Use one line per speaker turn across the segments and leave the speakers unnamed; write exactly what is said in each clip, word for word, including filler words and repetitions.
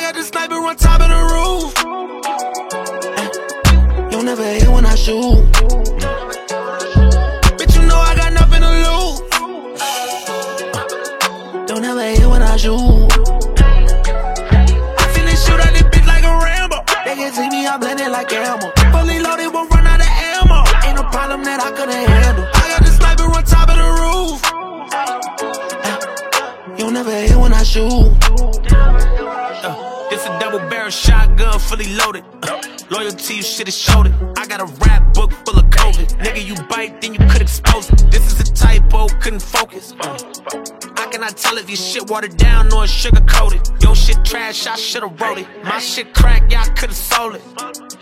got the sniper on top of the roof. You'll never hear when I shoot. Bitch, you know I got nothing to lose. Don't ever hear when I shoot. I finish shoot at this bitch like a Rambo. They can see me, I blend it like ammo. Fully loaded, won't run out of ammo. Ain't no problem that I couldn't handle. I got the sniper on top of the roof. You'll never hear when I shoot.
Uh, this a double barrel shotgun, fully loaded. Uh, loyalty, you should've showed it. I got a rap book full of COVID. Nigga, you bite, then you could expose it. This is a typo, couldn't focus. Uh, how can I tell if your shit watered down or sugar coated? Your shit trash, I should've wrote it. My shit crack, yeah, I could've sold it.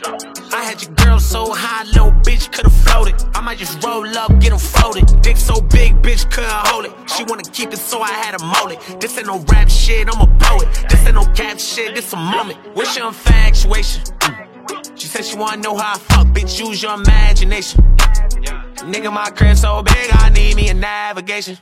I had your girl so high, little bitch could've floated. I might just roll up, get 'em folded. Dick so big, bitch couldn't hold it. She wanna keep it, so I had to mold it. This ain't no rap shit, I'm a poet. This ain't no cap shit, this a moment. What's your infatuation? Mm. She said she wanna know how I fuck, bitch, use your imagination. Nigga, my crib so big, I need me a navigation.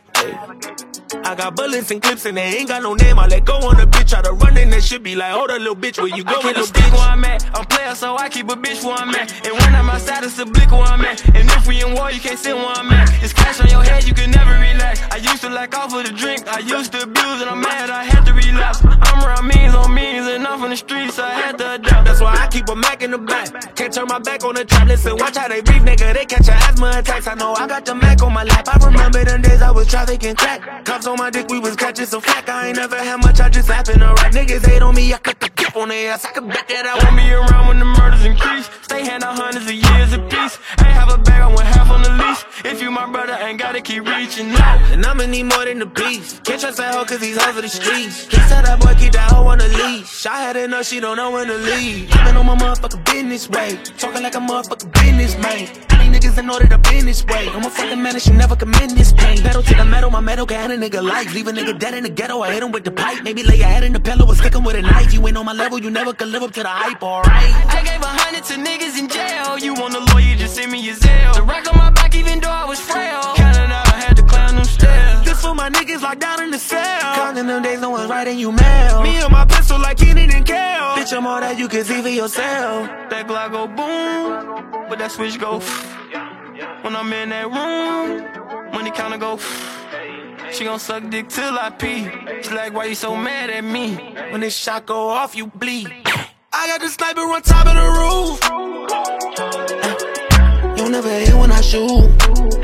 I got bullets and clips and they ain't got no name. I let go on a bitch, try to run in that shit, be like, hold a little bitch, where you go, little bitch?
Where I'm at, I'm player, so I keep a bitch where I'm at. And when I'm outside, it's a blick where I'm at. And if we in war, you can't sit where I'm at. It's cash on your head, you can never relax. I used to like off of the drink, I used to abuse and I'm mad, I had to relapse. I'm around means on means and I'm from the streets, I had to adapt.
That's why I keep a Mac in the back. Can't turn my back on the trap, listen, watch how they breathe, nigga, they catch your asthma attacks. I know I got the Mac on my lap, I remember them days I was trafficking crack. Cops on my dick, we was catching some flack. I ain't never had much, I just happen to rap. Niggas hate on me, I cut the kip on their ass. I can bet that I
want me around when the murders increase. Stay hand out hundreds of years apiece. Ain't have a bag, I went half on the lease. If you my brother, ain't gotta keep reaching out.
And I'ma need more than a piece. Can't trust that hoe cause he's over the streets. He said that boy keep that hoe on the leash. I had to know she don't know when to leave. I've been on my motherfucking business way. Talking like a motherfucking business man. Any niggas that know that I've been this way. I'm a fucking man that should never commend this pain. Metal to the metal, my metal can end a nigga life. Leave a nigga dead in the ghetto, I hit him with the pipe. Maybe lay your head in the pillow or stick him with a knife. You ain't on my level, you never could live up to the hype, alright?
I gave a hundred to niggas in jail. You want a lawyer, just send me your Zelle. The rack on my back even though I was frail. Counting out, I had to clown them stairs.
This for my niggas locked down in the cell.
Counting them days, no one's writing you mail.
Me and my pistol like Keenan and Kel.
Bitch, I'm all that you can see for yourself.
That Glock go boom, but that switch go. When I'm in that room, money counter go. She gon' suck dick till I pee. She like, why you so mad at me?
When this shot go off, you bleed. I got the sniper on top of the roof.
You'll never hear when I shoot.